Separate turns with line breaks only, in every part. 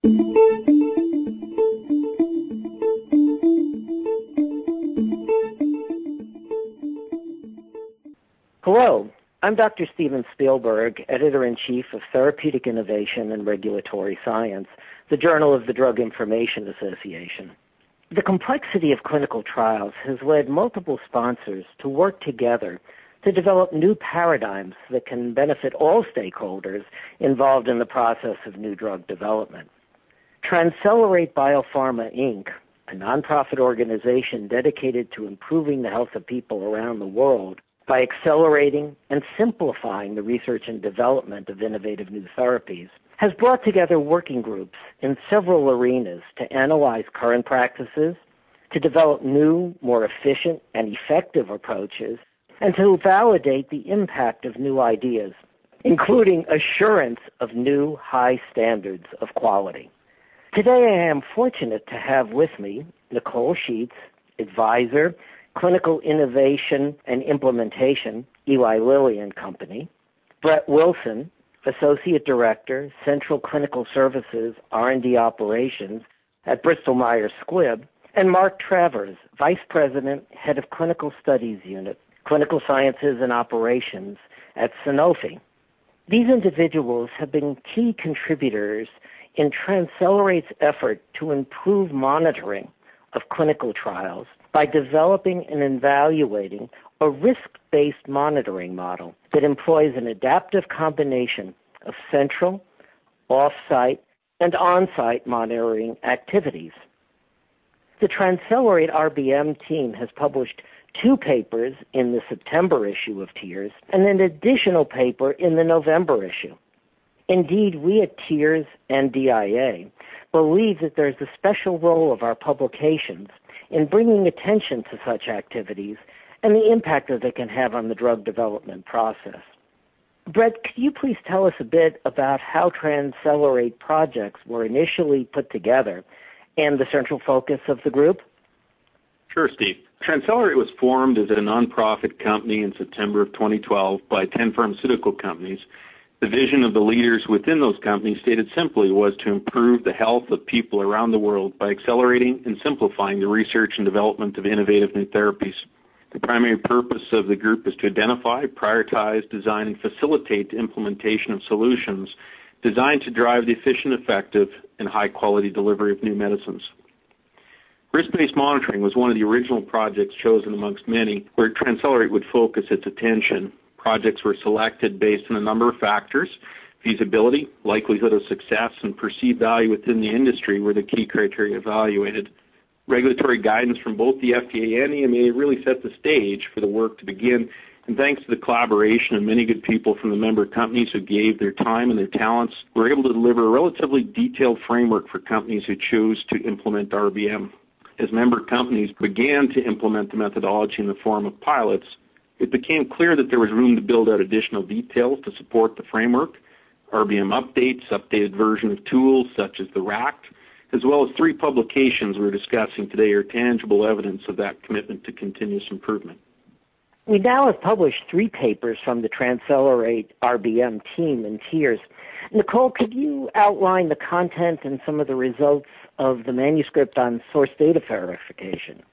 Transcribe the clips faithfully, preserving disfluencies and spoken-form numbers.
Hello, I'm Doctor Steven Spielberg, Editor-in-Chief of Therapeutic Innovation and Regulatory Science, the Journal of the Drug Information Association. The complexity of clinical trials has led multiple sponsors to work together to develop new paradigms that can benefit all stakeholders involved in the process of new drug development. Transcelerate Biopharma, Incorporated, a nonprofit organization dedicated to improving the health of people around the world by accelerating and simplifying the research and development of innovative new therapies, has brought together working groups in several arenas to analyze current practices, to develop new, more efficient and effective approaches, and to validate the impact of new ideas, including assurance of new high standards of quality. Today I am fortunate to have with me Nicole Sheets, Advisor, Clinical Innovation and Implementation, Eli Lilly and Company, Brett Wilson, Associate Director, Central Clinical Services, R and D Operations at Bristol Myers Squibb, and Mark Travers, Vice President, Head of Clinical Studies Unit, Clinical Sciences and Operations at Sanofi. These individuals have been key contributors in Transcelerate's effort to improve monitoring of clinical trials by developing and evaluating a risk-based monitoring model that employs an adaptive combination of central, off-site, and on-site monitoring activities. The Transcelerate R B M team has published two papers in the September issue of TEERS and an additional paper in the November issue. Indeed, we at TEERS and D I A believe that there's a special role of our publications in bringing attention to such activities and the impact that they can have on the drug development process. Brett, could you please tell us a bit about how Transcelerate projects were initially put together and the central focus of the group?
Sure, Steve. Transcelerate was formed as a nonprofit company in September of twenty twelve by ten pharmaceutical companies. The vision of the leaders within those companies, stated simply, was to improve the health of people around the world by accelerating and simplifying the research and development of innovative new therapies. The primary purpose of the group is to identify, prioritize, design, and facilitate the implementation of solutions designed to drive the efficient, effective, and high-quality delivery of new medicines. Risk-based monitoring was one of the original projects chosen amongst many where Transcelerate would focus its attention. Projects were selected based on a number of factors. Feasibility, likelihood of success, and perceived value within the industry were the key criteria evaluated. Regulatory guidance from both the F D A and E M A really set the stage for the work to begin, and thanks to the collaboration of many good people from the member companies who gave their time and their talents, we were able to deliver a relatively detailed framework for companies who chose to implement R B M. As member companies began to implement the methodology in the form of pilots, it became clear that there was room to build out additional details to support the framework, R B M updates, updated version of tools such as the R A C T, as well as three publications we're discussing today are tangible evidence of that commitment to continuous improvement.
We now have published three papers from the Transcelerate R B M team in TEERS. Nicole, could you outline the content and some of the results of the manuscript on source data verification?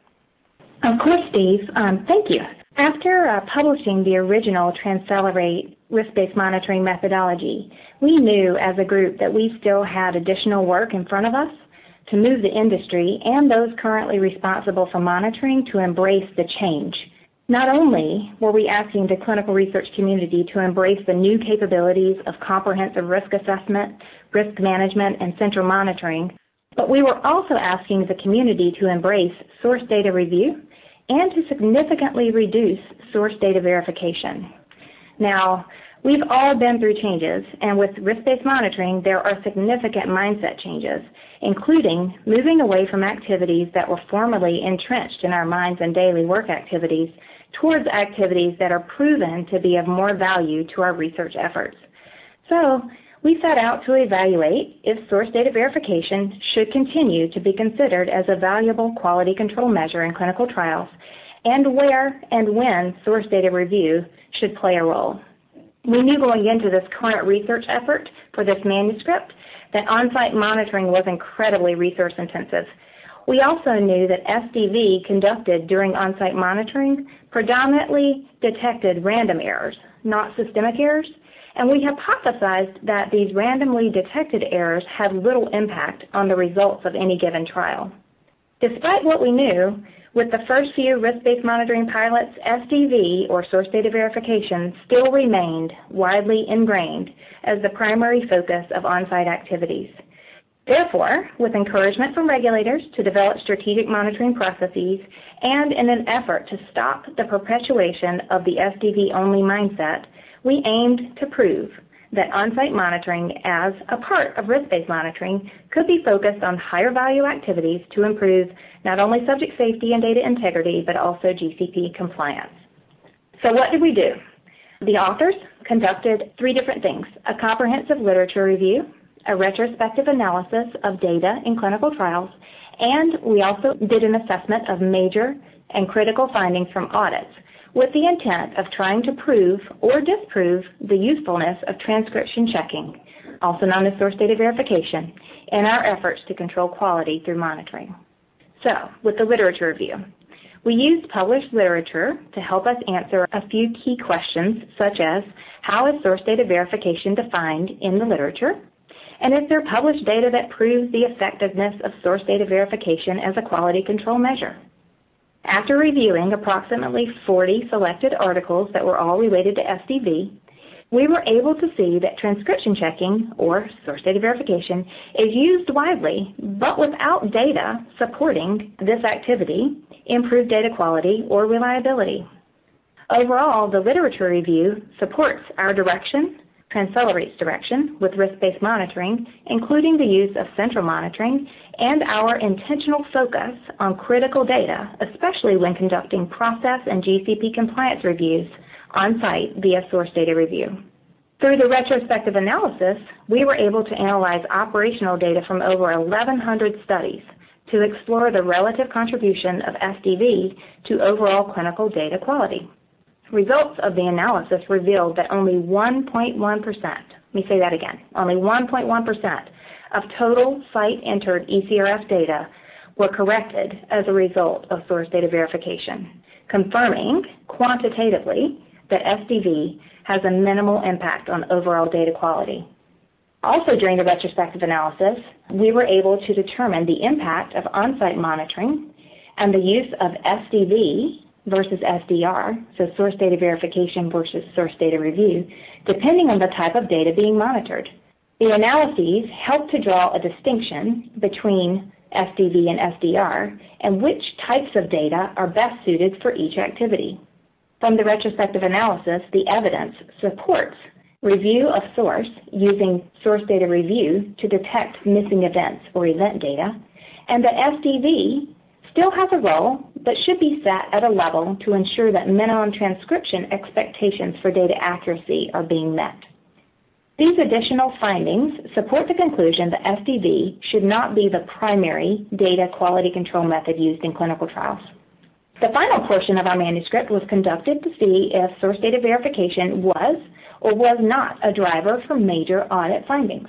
Of course, Steve. Um, thank you. After uh, publishing the original Transcelerate risk-based monitoring methodology, we knew as a group that we still had additional work in front of us to move the industry and those currently responsible for monitoring to embrace the change. Not only were we asking the clinical research community to embrace the new capabilities of comprehensive risk assessment, risk management, and central monitoring, but we were also asking the community to embrace source data review and to significantly reduce source data verification. Now, we've all been through changes, and with risk-based monitoring, there are significant mindset changes, including moving away from activities that were formerly entrenched in our minds and daily work activities towards activities that are proven to be of more value to our research efforts. So, we set out to evaluate if source data verification should continue to be considered as a valuable quality control measure in clinical trials, and where and when source data review should play a role. We knew going into this current research effort for this manuscript that on-site monitoring was incredibly resource intensive. We also knew that S D V conducted during on-site monitoring predominantly detected random errors, not systemic errors, and we hypothesized that these randomly detected errors had little impact on the results of any given trial. Despite what we knew, with the first few risk-based monitoring pilots, S D V, or source data verification, still remained widely ingrained as the primary focus of on-site activities. Therefore, with encouragement from regulators to develop strategic monitoring processes and in an effort to stop the perpetuation of the S D V-only mindset, we aimed to prove that on-site monitoring as a part of risk-based monitoring could be focused on higher value activities to improve not only subject safety and data integrity, but also G C P compliance. So what did we do? The authors conducted three different things: a comprehensive literature review, a retrospective analysis of data in clinical trials, and we also did an assessment of major and critical findings from audits with the intent of trying to prove or disprove the usefulness of transcription checking, also known as source data verification, in our efforts to control quality through monitoring. So, with the literature review, we used published literature to help us answer a few key questions, such as how is source data verification defined in the literature, and is there published data that proves the effectiveness of source data verification as a quality control measure? After reviewing approximately forty selected articles that were all related to S D V, we were able to see that transcription checking, or source data verification, is used widely, but without data supporting this activity, improved data quality, or reliability. Overall, the literature review supports our direction, Transcelerate's direction, with risk-based monitoring, including the use of central monitoring, and our intentional focus on critical data, especially when conducting process and G C P compliance reviews on-site via source data review. Through the retrospective analysis, we were able to analyze operational data from over eleven hundred studies to explore the relative contribution of S D V to overall clinical data quality. Results of the analysis revealed that only one point one percent, let me say that again, only one point one percent of total site-entered E C R F data were corrected as a result of source data verification, confirming quantitatively that S D V has a minimal impact on overall data quality. Also, during the retrospective analysis, we were able to determine the impact of on-site monitoring and the use of S D V versus S D R, so source data verification versus source data review, depending on the type of data being monitored. The analyses help to draw a distinction between S D V and S D R and which types of data are best suited for each activity. From the retrospective analysis, the evidence supports review of source using source data review to detect missing events or event data, and that S D V still has a role, but should be set at a level to ensure that minimum transcription expectations for data accuracy are being met. These additional findings support the conclusion that S D V should not be the primary data quality control method used in clinical trials. The final portion of our manuscript was conducted to see if source data verification was or was not a driver for major audit findings.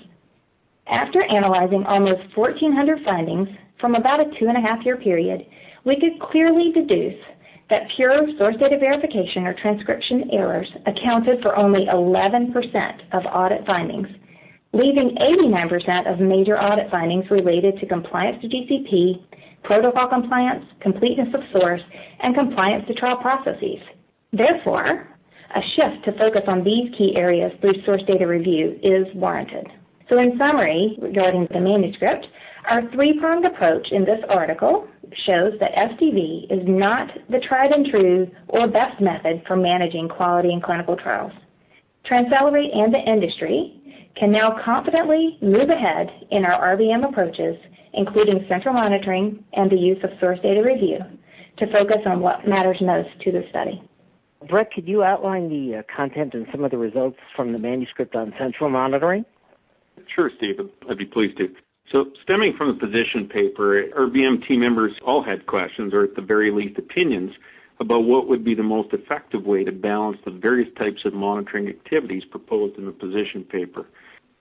After analyzing almost fourteen hundred findings from about a two and a half year period, we could clearly deduce that pure source data verification or transcription errors accounted for only eleven percent of audit findings, leaving eighty-nine percent of major audit findings related to compliance to G C P, protocol compliance, completeness of source, and compliance to trial processes. Therefore, a shift to focus on these key areas through source data review is warranted. So in summary, regarding the manuscript, our three-pronged approach in this article shows that S D V is not the tried and true or best method for managing quality in clinical trials. Transcelerate and the industry can now confidently move ahead in our R V M approaches, including central monitoring and the use of source data review, to focus on what matters most to the study.
Brett, could you outline the uh, content and some of the results from the manuscript on central monitoring?
Sure, Steve. I'd be pleased to. So stemming from the position paper, our V M team members all had questions, or at the very least opinions, about what would be the most effective way to balance the various types of monitoring activities proposed in the position paper.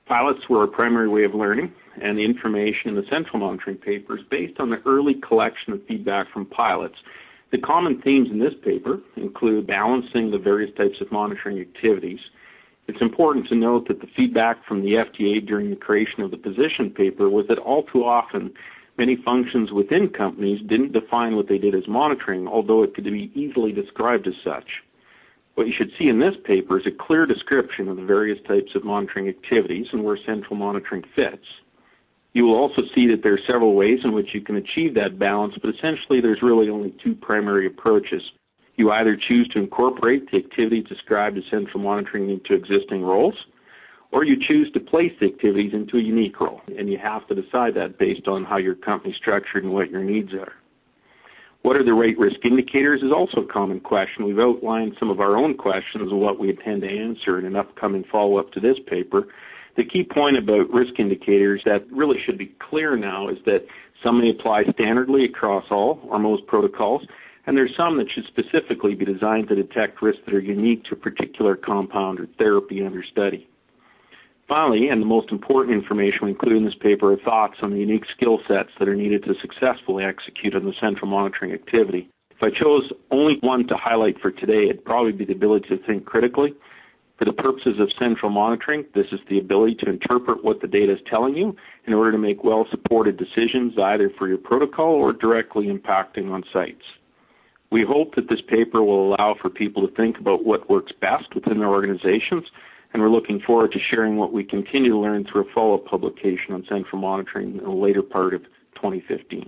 Pilots were our primary way of learning, and the information in the central monitoring paper is based on the early collection of feedback from pilots. The common themes in this paper include balancing the various types of monitoring activities. It's important to note that the feedback from the F D A during the creation of the position paper was that all too often many functions within companies didn't define what they did as monitoring, although it could be easily described as such. What you should see in this paper is a clear description of the various types of monitoring activities and where central monitoring fits. You will also see that there are several ways in which you can achieve that balance, but essentially there's really only two primary approaches. You either choose to incorporate the activities described as central monitoring into existing roles, or you choose to place the activities into a unique role, and you have to decide that based on how your company is structured and what your needs are. What are the right risk indicators is also a common question. We've outlined some of our own questions and what we intend to answer in an upcoming follow-up to this paper. The key point about risk indicators that really should be clear now is that some may apply standardly across all or most protocols, and there's some that should specifically be designed to detect risks that are unique to a particular compound or therapy under study. Finally, and the most important information we include in this paper, are thoughts on the unique skill sets that are needed to successfully execute on the central monitoring activity. If I chose only one to highlight for today, it'd probably be the ability to think critically. For the purposes of central monitoring, this is the ability to interpret what the data is telling you in order to make well-supported decisions either for your protocol or directly impacting on sites. We hope that this paper will allow for people to think about what works best within their organizations, and we're looking forward to sharing what we continue to learn through a follow-up publication on central monitoring in the later part of twenty fifteen.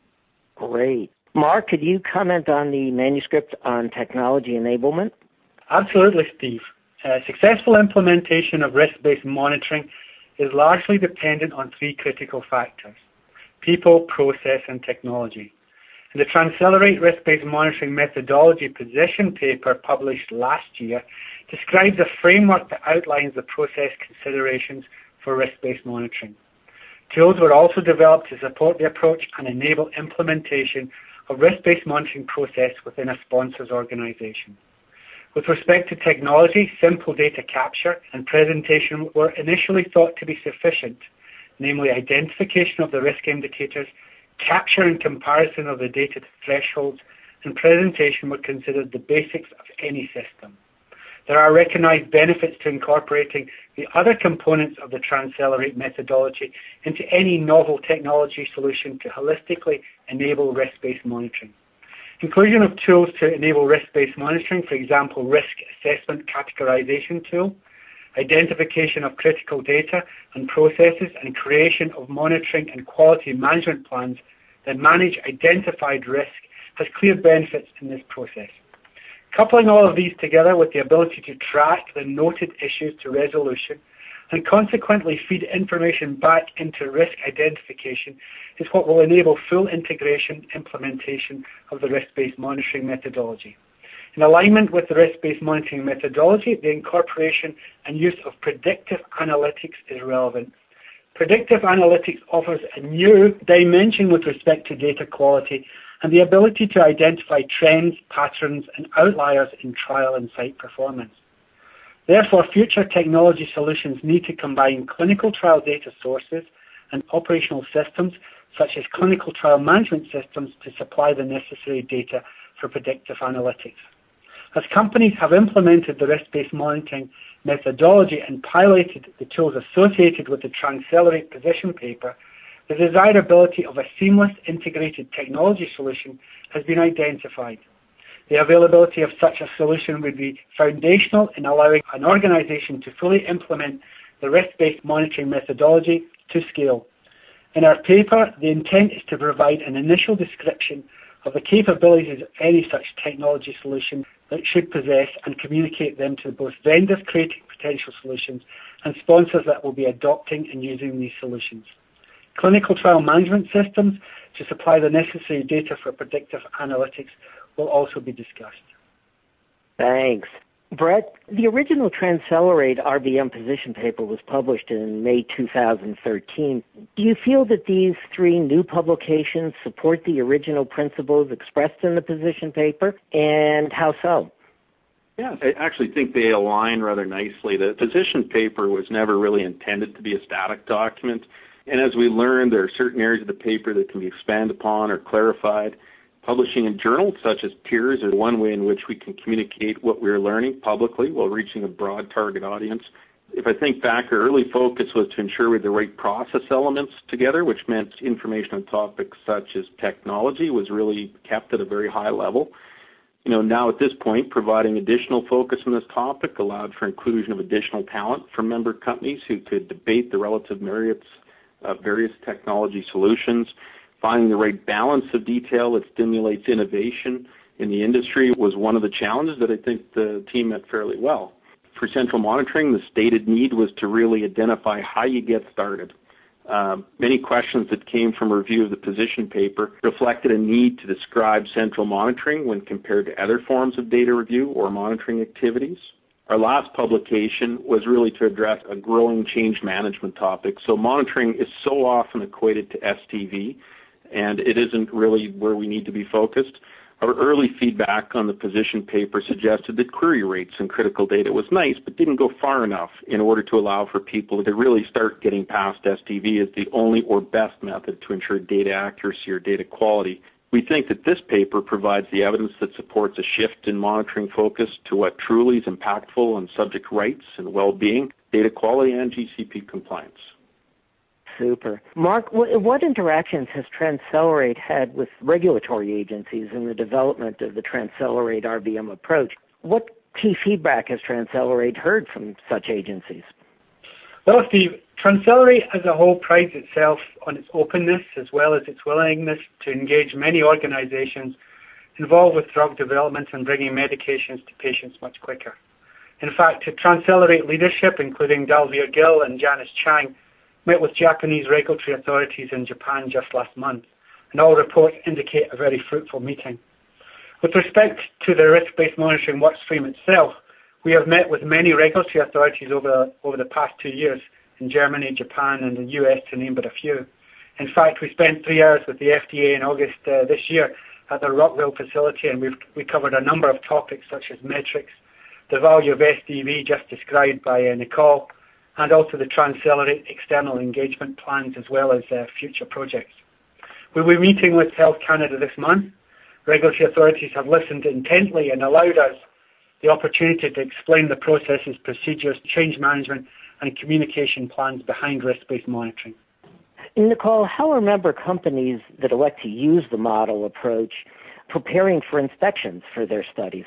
Great. Mark, could you comment on the manuscript on technology enablement?
Absolutely, Steve. Uh, successful implementation of risk-based monitoring is largely dependent on three critical factors: people, process, and technology. The Transcelerate Risk-Based Monitoring Methodology position paper published last year describes a framework that outlines the process considerations for risk-based monitoring. Tools were also developed to support the approach and enable implementation of risk-based monitoring process within a sponsor's organization. With respect to technology, simple data capture and presentation were initially thought to be sufficient, namely identification of the risk indicators, capture and comparison of the data to thresholds, and presentation were considered the basics of any system. There are recognized benefits to incorporating the other components of the Transcelerate methodology into any novel technology solution to holistically enable risk-based monitoring. Inclusion of tools to enable risk-based monitoring, for example, risk assessment categorization tool, identification of critical data and processes, and creation of monitoring and quality management plans that manage identified risk has clear benefits in this process. Coupling all of these together with the ability to track the noted issues to resolution and consequently feed information back into risk identification is what will enable full integration implementation of the risk-based monitoring methodology. In alignment with the risk-based monitoring methodology, the incorporation and use of predictive analytics is relevant. Predictive analytics offers a new dimension with respect to data quality and the ability to identify trends, patterns, and outliers in trial and site performance. Therefore, future technology solutions need to combine clinical trial data sources and operational systems, such as clinical trial management systems, to supply the necessary data for predictive analytics. As companies have implemented the risk-based monitoring methodology and piloted the tools associated with the Transcelerate position paper, the desirability of a seamless integrated technology solution has been identified. The availability of such a solution would be foundational in allowing an organization to fully implement the risk-based monitoring methodology to scale. In our paper, the intent is to provide an initial description of the capabilities of any such technology solution that should possess and communicate them to both vendors creating potential solutions and sponsors that will be adopting and using these solutions. Clinical trial management systems to supply the necessary data for predictive analytics will also be discussed.
Thanks. Brett, the original Transcelerate R B M position paper was published in May two thousand thirteen. Do you feel that these three new publications support the original principles expressed in the position paper, and how so?
Yeah, I actually think they align rather nicely. The position paper was never really intended to be a static document. And as we learned, there are certain areas of the paper that can be expanded upon or clarified. Publishing in journals such as Peers is one way in which we can communicate what we're learning publicly while reaching a broad target audience. If I think back, our early focus was to ensure we had the right process elements together, which meant information on topics such as technology was really kept at a very high level. You know, now at this point, providing additional focus on this topic allowed for inclusion of additional talent from member companies who could debate the relative merits of various technology solutions. Finding the right balance of detail that stimulates innovation in the industry was one of the challenges that I think the team met fairly well. For central monitoring, the stated need was to really identify how you get started. Uh, many questions that came from a review of the position paper reflected a need to describe central monitoring when compared to other forms of data review or monitoring activities. Our last publication was really to address a growing change management topic. So monitoring is so often equated to S T V, and it isn't really where we need to be focused. Our early feedback on the position paper suggested that query rates and critical data was nice, but didn't go far enough in order to allow for people to really start getting past S T V as the only or best method to ensure data accuracy or data quality. We think that this paper provides the evidence that supports a shift in monitoring focus to what truly is impactful on subject rights and well-being, data quality, and G C P compliance.
Super. Mark, what interactions has Transcelerate had with regulatory agencies in the development of the Transcelerate R B M approach? What key feedback has Transcelerate heard from such agencies?
Well, Steve, Transcelerate as a whole prides itself on its openness as well as its willingness to engage many organizations involved with drug development and bringing medications to patients much quicker. In fact, Transcelerate leadership, including Dalvir Gill and Janice Chang, met with Japanese regulatory authorities in Japan just last month, and all reports indicate a very fruitful meeting. With respect to the risk-based monitoring workstream itself, we have met with many regulatory authorities over, over the past two years in Germany, Japan, and the U S, to name but a few. In fact, we spent three hours with the F D A in August uh, this year at the Rockville facility, and we've we covered a number of topics such as metrics, the value of S D V just described by uh, Nicole, and also the Transcelerate external engagement plans as well as uh, future projects. We'll be meeting with Health Canada this month. Regulatory authorities have listened intently and allowed us the opportunity to explain the processes, procedures, change management, and communication plans behind risk-based monitoring.
Nicole, how are member companies that elect to use the model approach preparing for inspections for their studies?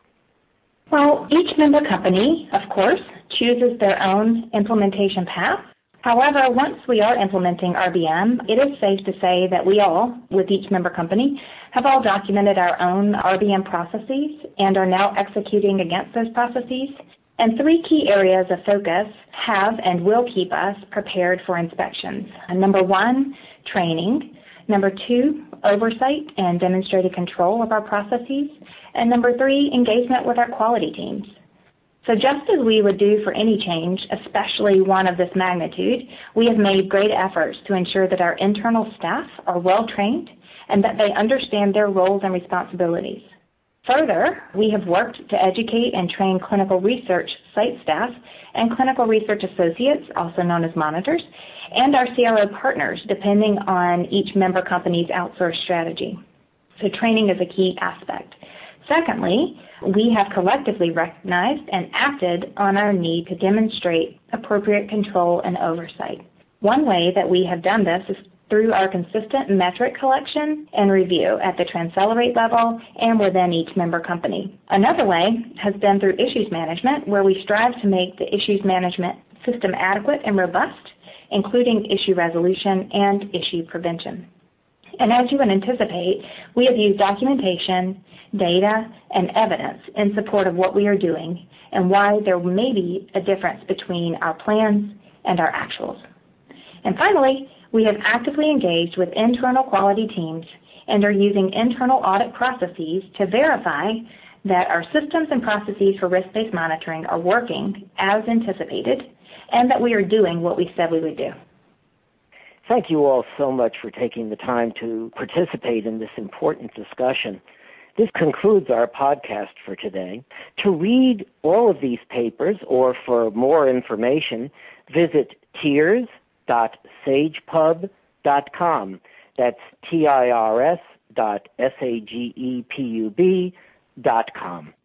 Well, each member company, of course, chooses their own implementation path. However, once we are implementing R B M, it is safe to say that we all, with each member company, have all documented our own R B M processes and are now executing against those processes. And three key areas of focus have and will keep us prepared for inspections. Number one, training. Number two, oversight and demonstrated control of our processes. And number three, engagement with our quality teams. So just as we would do for any change, especially one of this magnitude, we have made great efforts to ensure that our internal staff are well trained and that they understand their roles and responsibilities. Further, we have worked to educate and train clinical research site staff and clinical research associates, also known as monitors, and our C R O partners, depending on each member company's outsourced strategy. So training is a key aspect. Secondly, we have collectively recognized and acted on our need to demonstrate appropriate control and oversight. One way that we have done this is through our consistent metric collection and review at the Transcelerate level and within each member company. Another way has been through issues management, where we strive to make the issues management system adequate and robust, including issue resolution and issue prevention. And as you would anticipate, we have used documentation, data, and evidence in support of what we are doing and why there may be a difference between our plans and our actuals. And finally, we have actively engaged with internal quality teams and are using internal audit processes to verify that our systems and processes for risk-based monitoring are working as anticipated and that we are doing what we said we would do.
Thank you all so much for taking the time to participate in this important discussion. This concludes our podcast for today. To read all of these papers or for more information, visit tirs dot sagepub dot com. That's T I R S dot S A G E P U B dot com.